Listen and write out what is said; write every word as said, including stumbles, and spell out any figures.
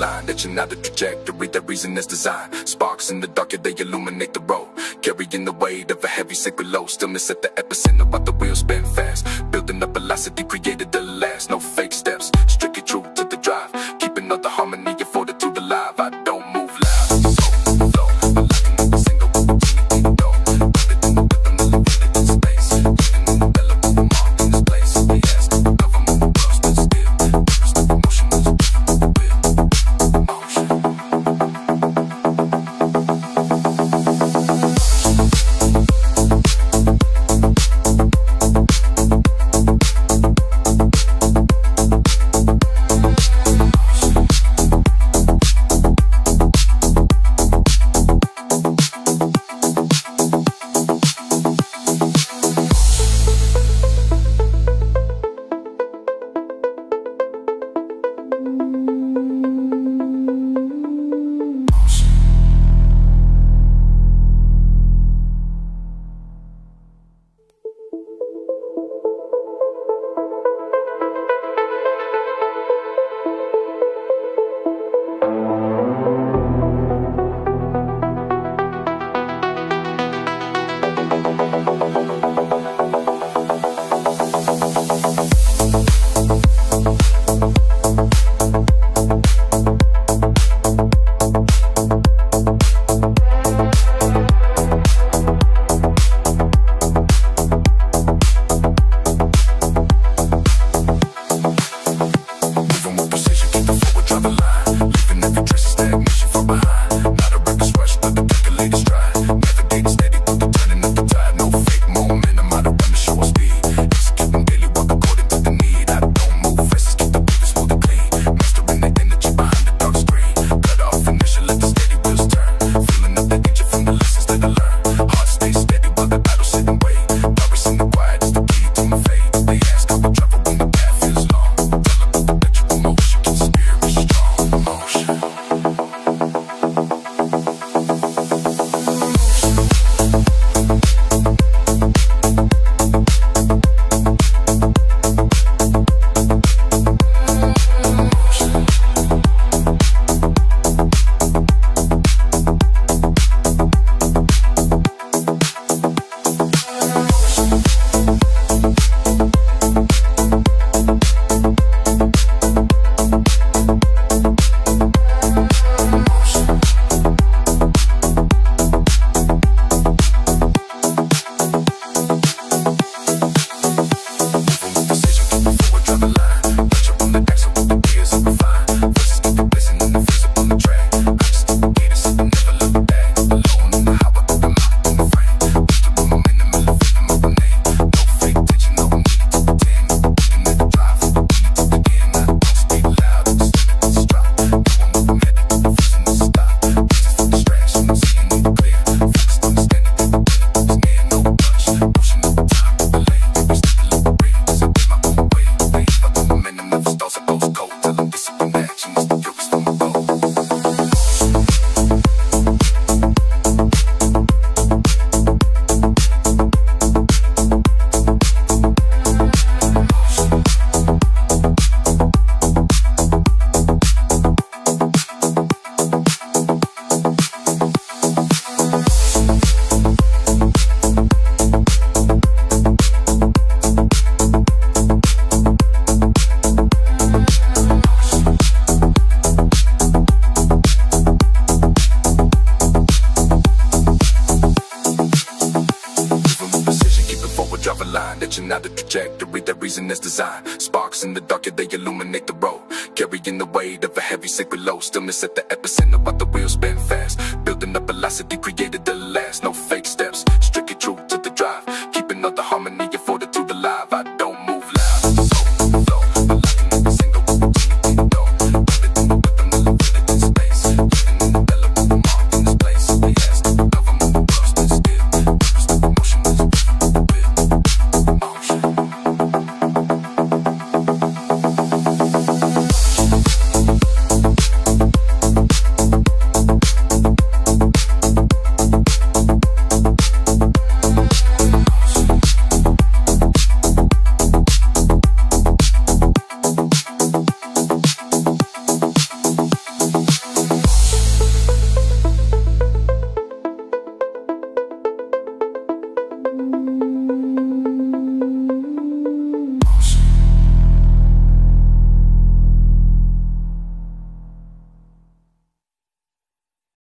line, etching out a trajectory that reason is designed. Sparks in the dark, yeah, they illuminate the road, carrying the weight of a heavy sacred load. Stillness at the epicenter while the wheels spin fast, building up velocity created to last. No fake steps, strictly true to the drive, keeping all the harmony and fortitude alive. I don't move loud, so flow, but locking up a single opportunity to go. Grounded in the rhythm, elevated in space, keeping in the relevant mark in this place. They ask, government the world stood still, purpose the emotion was driven with the will. Motion. Etching out the trajectory that reason is designed. Sparks in the dark, yeah, they illuminate the road, carrying the weight of a heavy sacred load. Stillness at the epicenter while the wheels spin fast, building up velocity created to last. No fake steps,